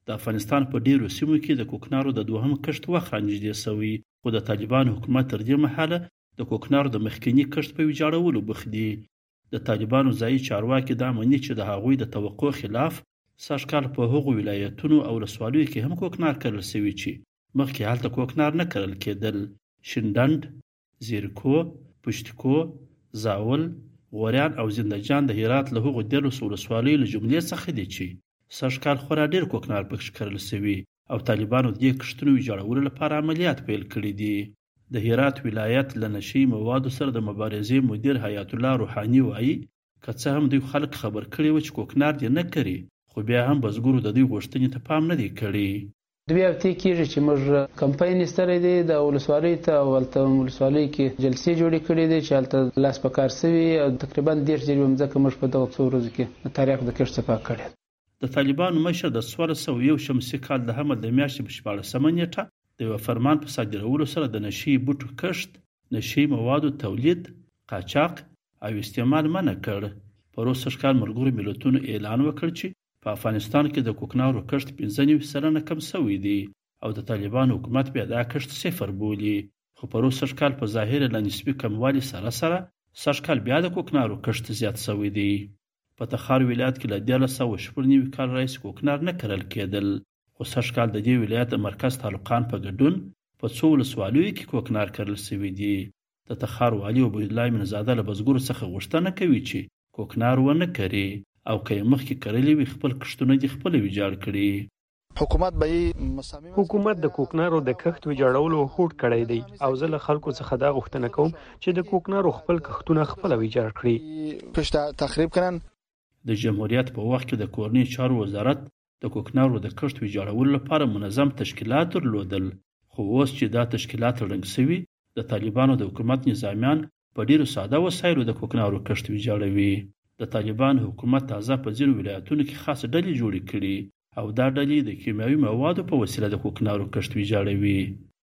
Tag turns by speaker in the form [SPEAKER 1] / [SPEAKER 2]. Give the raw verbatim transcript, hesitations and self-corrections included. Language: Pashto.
[SPEAKER 1] د افغانستان په ډیرو سیمو کې د کوکنارو د دوهم کښت وخت رانږدې شوی، خو د طالبانو حکومت تر دې مهاله د کوکنارو د مخکینی کښت په ویجاړولو بوخت دي. د طالبانو ځایي چارواکي دا مني چې د هغوی د توقع خلاف سږ کال په هغو ولایتونو او ولسوالیو کې هم کوکنار کرل شوي چې مخکې هلته کوکنار نه کرل کېدل. شینډنډ، زیرکو، پشتکو، زاول، غوریان او زندجان د هرات له هغو دیارلسو ولسوالیو له جملې څخه دي چې سږ کال خورا ډېر کوکنار پکښې کرل شوي او طالبانو د دې کښتونو ویجاړولو لپاره عملیات پیل کړي دي. د هرات ولایت له نشي موادو سره د مبارزې مدیر حیات الله روحاني وایي که څه هم دوی خلک خبر کړي و چې کوکنار دې نه کري، خو بیا هم بزګرو د دوی غوښتنې ته پام نه دی کړی.
[SPEAKER 2] دوی هفتې کېږي چې موږ کمپاین ایستلی دی د ولسوالۍ ته او هلته ولسوالۍ کې جلسې جوړې کړي دي چې هلته لاس په کار سوي او تقریبا دېرش جریبه مځکه موږ په دغه څو ورځو کې د تاریخ د کښت صفا کړې.
[SPEAKER 1] د طالبانو مشر د څوارلس سوه یو شمسي کال د حمل د میاشتې په شپاړسمه نیټه د یوه فرمان په صادرولو سره د نشي بوټو کښت، نشي موادو تولید، قاچاق او استعمال منع کړ. پرون سږ کال ملګرو ملتونو اعلان وکړ چې په افغانستان کې د کوکنارو کښت پنځه نوي سلنه کم شوی دی او د طالبانو حکومت بیا دا کښت صفر بولي. خو پرون سږ کال په ظاهره له نسبي کموالي سره سره سږ کال بیا د کوکنارو کښت زیات شوی دی. په تخار ولایت کې له دیارلس سوه شپږ نوي کال راهیسې کوکنار نه کرل کېدل، خو سږ کال د دې ولایت د مرکز تعلقان په ګډون په څو ولسوالیو کې کوکنار کرل شوي دي. د تخار والي عبیدالله مینزاده له بزګرو څخه غوښتنه کوي چې کوکنار ونه کري او که یې مخکې کرلي وي خپل کښتونه دې خپله ویجاړ کړي.
[SPEAKER 3] حکومت به
[SPEAKER 4] حکومت د کوکنارو د کښت ویجاړولو هوډ کړی دی او زه له خلکو څخه دا غوښتنه کوم چې د کوکنارو خپل کښتونه خپله ویجاړ کړي.
[SPEAKER 3] پشت تخریب کنن.
[SPEAKER 1] د جمهوریت په وخت کې د کورنۍ چارو وزارت د کوکنارو د کښت ویجاړولو لپاره منظم تشکیلات درلودل، خو اوس چې دا تشکیلات ړنګ شوي د طالبانو د حکومت نظامیان په ډیرو ساده وسایلو د کوکنارو کښت ویجاړوي. د طالبانو حکومت تازه په ځینو ولایتونو کې خاص ډلې جوړې کړي او دا ډلې د کیمیاوي موادو په وسیله د کوکنارو کښت ویجاړوي.